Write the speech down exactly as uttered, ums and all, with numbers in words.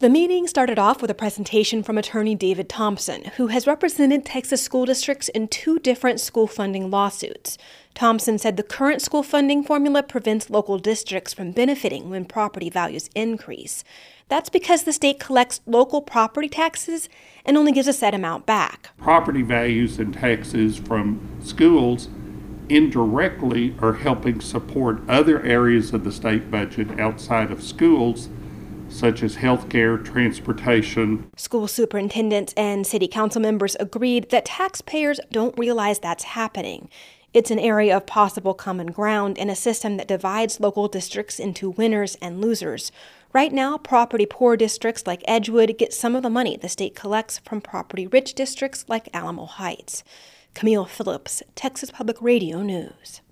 The meeting started off with a presentation from attorney David Thompson, who has represented Texas school districts in two different school funding lawsuits. Thompson said the current school funding formula prevents local districts from benefiting when property values increase. That's because the state collects local property taxes and only gives a set amount back. Property values and taxes from schools indirectly are helping support other areas of the state budget outside of schools, such as healthcare, transportation. School superintendents and city council members agreed that taxpayers don't realize that's happening. It's an area of possible common ground in a system that divides local districts into winners and losers. Right now, property-poor districts like Edgewood get some of the money the state collects from property-rich districts like Alamo Heights. Camille Phillips, Texas Public Radio News.